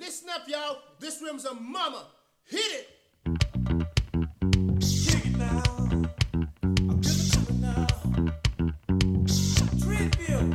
Listen up, y'all. This room's a mama. Hit it. Kick it now. I'm just coming now. Tribute.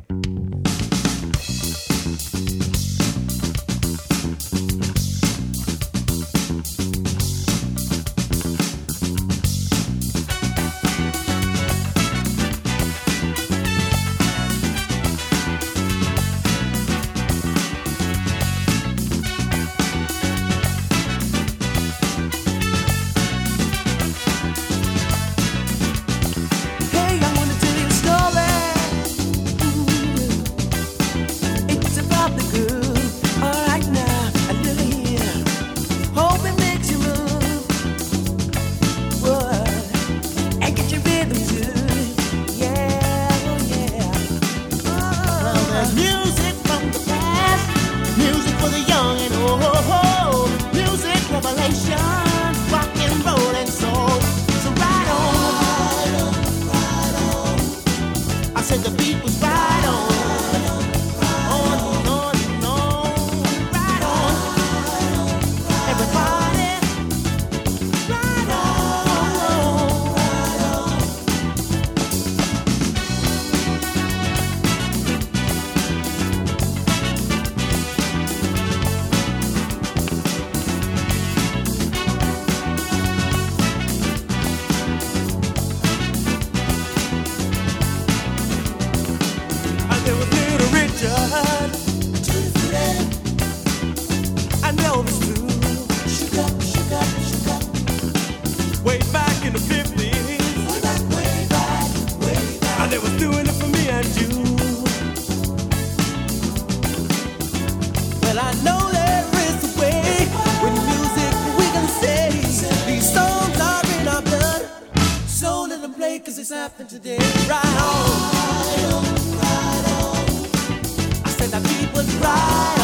I know it's true. Way back in the 50s. Way back. And they was doing it for me and you. Well, I know there is a way. With music we can say these songs are in our blood. So let them play 'cause it's happening today. Right on. I said that people's right.